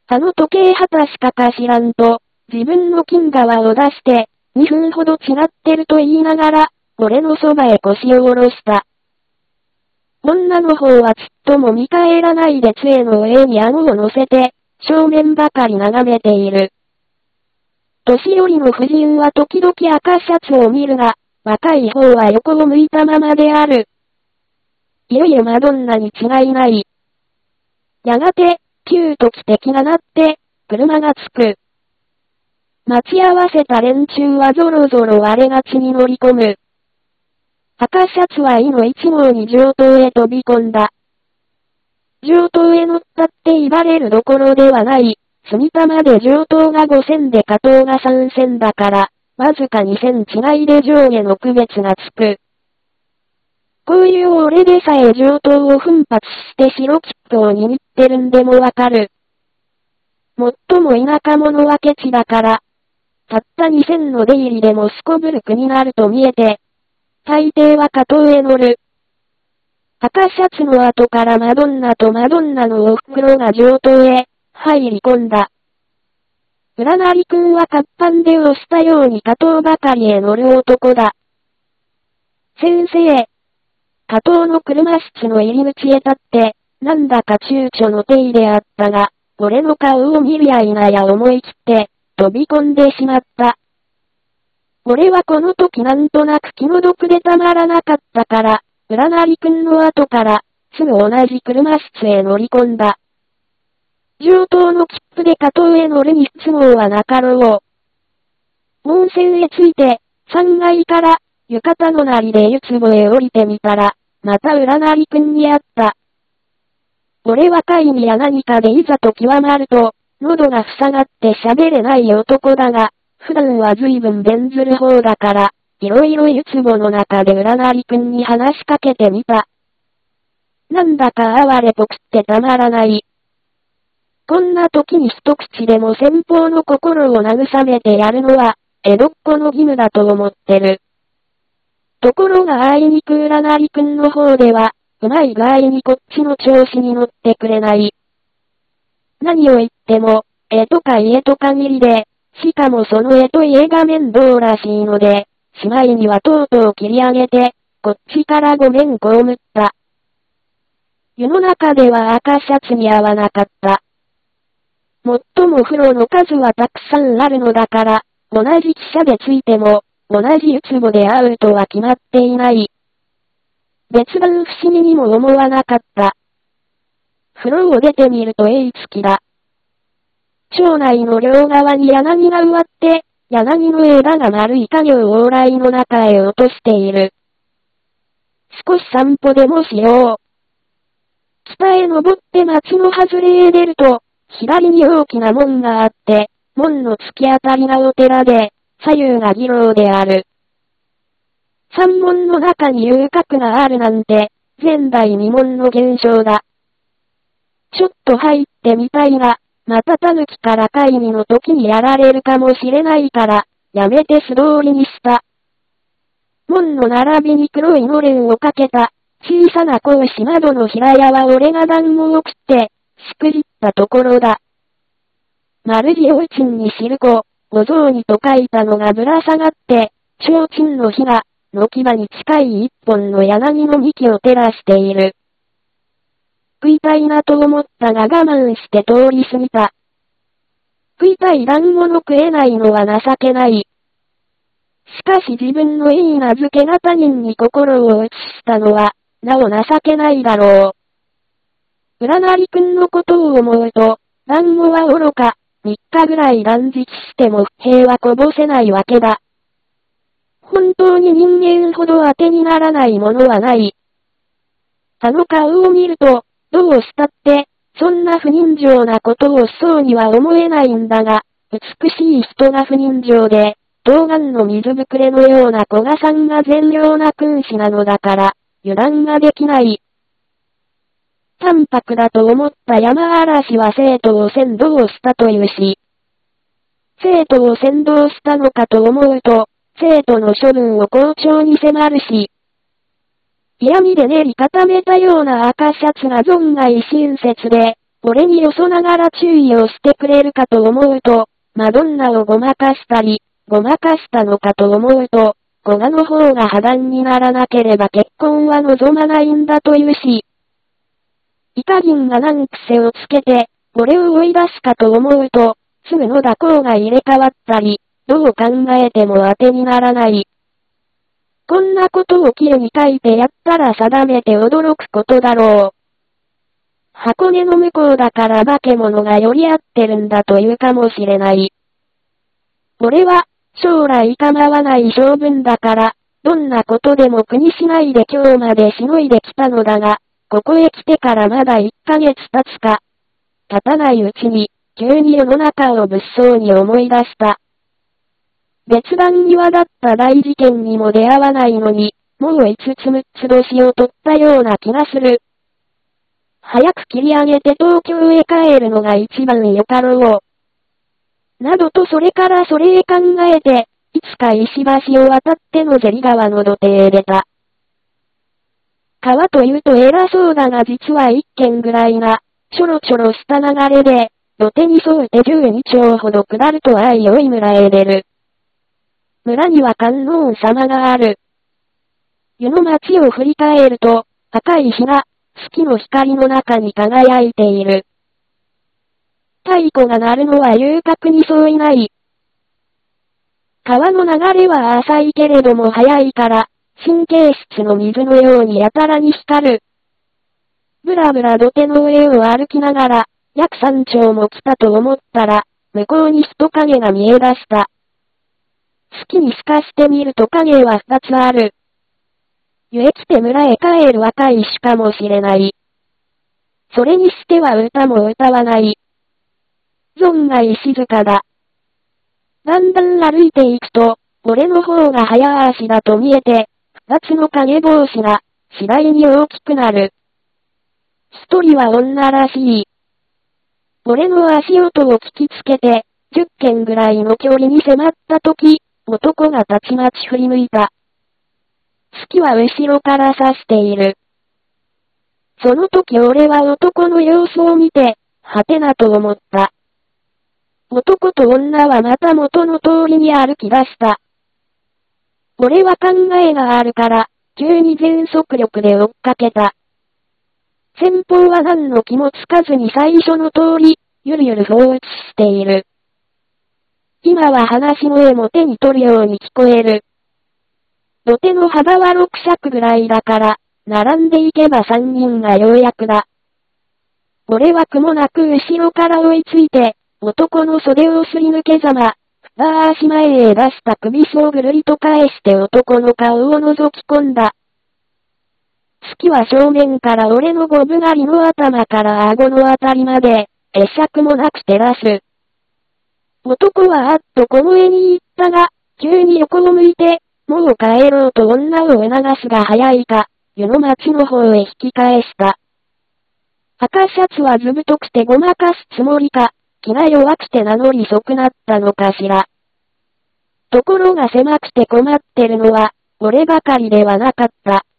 あの時計果たしたか知らんと、自分の金側を出して、2分ほど違ってると言いながら、俺のそばへ腰を下ろした。女の方はちっとも見返らないで杖の上に顎を乗せて、正面ばかり眺めている。年寄りの婦人は時々赤シャツを見るが、若い方は横を向いたままである。いよいよマドンナに違いない。やがて、キューと汽笛が鳴って、車が着く。待ち合わせた連中はぞろぞろ我がちに乗り込む。赤シャツは井の1号に上等へ飛び込んだ。上等へ乗ったって言われるどころではない。住玉で上等が5銭で下等が3銭だから、わずか2銭違いで上下の区別がつく。こういう俺でさえ上等を奮発して白切符を握ってるんでもわかる。もっとも田舎者はケチだから、たった2銭の出入りでもすこぶる国になると見えて、大抵は下等へ乗る。赤シャツの後からマドンナとマドンナのお袋が上等へ入り込んだ。占成君は活版で押したように下等ばかりへ乗る男だ。先生。下等の車室の入り口へ立って、なんだか躊躇の手であったが、俺の顔を見るや否や思い切って、飛び込んでしまった。俺はこの時なんとなく気の毒でたまらなかったから、占成君の後から、すぐ同じ車室へ乗り込んだ。上等の切符で下等へ乗るに不都合はなかろう。温泉へ着いて、3階から、浴衣のなりで湯壺へ降りてみたら、また占成君に会った。俺は会議や何かでいざと極まると、喉が塞がって喋れない男だが、普段は随分弁ずる方だから、いろいろ湯壺の中で占成君に話しかけてみた。なんだか哀れぽくってたまらない。こんな時に一口でも先方の心を慰めてやるのは、江戸っ子の義務だと思ってる。ところがあいにく占成君の方では、うまい具合にこっちの調子に乗ってくれない。何を言っても、絵とか家と限りで、しかもその絵と家が面倒らしいので、しまいにはとうとう切り上げて、こっちからごめん被った。湯の中では赤シャツに合わなかった。もっとも風呂の数はたくさんあるのだから、同じ汽車でついても、同じ湯壺で会うとは決まっていない。別段不思議にも思わなかった。風呂を出てみるとつきだ。町内の両側に柳が植わって、柳の枝が丸い家業往来の中へ落としている。少し散歩でもしよう。北へ登って町の外れへ出ると、左に大きな門があって、門の突き当たりがお寺で、左右が義楼である。山門の中に遊郭があるなんて、前代未聞の現象だ。ちょっと入ってみたいが、また狸から会議の時にやられるかもしれないから、やめて素通りにした。門の並びに黒いのれんをかけた、小さな格子窓の平屋は俺が団子を食って、しくじったところだ。丸字おいちんに汁粉、お雑煮と書いたのがぶら下がって、提灯の火が、軒場に近い一本の柳の幹を照らしている。食いたいなと思ったが我慢して通り過ぎた。食いたい団子の食えないのは情けない。しかし自分のいい名付けが他人に心を移したのは、なお情けないだろう。占成君のことを思うと、団子は愚か、3日ぐらい断食しても不平はこぼせないわけだ。本当に人間ほど当てにならないものはない。あの顔を見ると、どうしたって、そんな不人情なことをしそうには思えないんだが、美しい人が不人情で、童顔の水ぶくれのような古賀さんが善良な君子なのだから、油断ができない。淡白だと思った山嵐は生徒を先導したというし、生徒を先導したのかと思うと、生徒の処分を校長に迫るし、嫌味で練り固めたような赤シャツが存外親切で、 俺によそながら注意をしてくれるかと思うと、マドンナをごまかしたり、ごまかしたのかと思うと、古賀の方が破談にならなければ結婚は望まないんだというし。イカ銀が難癖をつけて、俺を追い出すかと思うと、すぐの蛇行が入れ替わったり、どう考えても当てにならない。こんなことを記事に書いてやったら定めて驚くことだろう。箱根の向こうだから化け物が寄り合ってるんだというかもしれない。俺は、将来構わない性分だから、どんなことでも苦にしないで今日までしのいできたのだが、ここへ来てからまだ1ヶ月経つか。経たないうちに、急に世の中を物騒に思い出した。別段際立った大事件にも出会わないのに、もう5つ6つ年を取ったような気がする。早く切り上げて東京へ帰るのが一番よかろう。などとそれからそれへ考えて、いつか石橋を渡っての芹川の土手へ出た。川というと偉そうだが実は一軒ぐらいな、ちょろちょろした流れで、土手に沿うて12丁ほど下ると愛よい村へ出る。村には観音様がある。湯の町を振り返ると、赤い火が、月の光の中に輝いている。太鼓が鳴るのは遊郭に相違ない。川の流れは浅いけれども速いから、神経質の水のようにやたらに光る。ぶらぶら土手の上を歩きながら、約3丁も来たと思ったら、向こうに人影が見え出した。月に透かしてみると影は2つある。ゆえ来て村へ帰る若いしかもしれない。それにしては歌も歌わない。存外静かだ。だんだん歩いていくと、俺の方が早足だと見えて、2つの影帽子が、次第に大きくなる。一人は女らしい。俺の足音を聞きつけて、10軒ぐらいの距離に迫った時、男がたちまち振り向いた。月は後ろから刺している。その時俺は男の様子を見て、はてなと思った。男と女はまた元の通りに歩き出した。俺は考えがあるから、急に全速力で追っかけた。先方は何の気もつかずに最初の通り、ゆるゆる放置している。今は話し声も手に取るように聞こえる。土手の幅は6尺ぐらいだから、並んでいけば3人がようやくだ。俺は苦もなく後ろから追いついて、男の袖をすり抜けざま、二足前へ出した首をぐるりと返して男の顔を覗き込んだ。月は正面から俺のゴブ狩りの頭から顎のあたりまで、会釈もなく照らす。男はあっと小声に言ったが、急に横を向いて、もう帰ろうと女を促すが早いか、湯の町の方へ引き返した。赤シャツはずぶとくてごまかすつもりか、気が弱くて名乗り損なったのかしら。ところが狭くて困ってるのは、俺ばかりではなかった。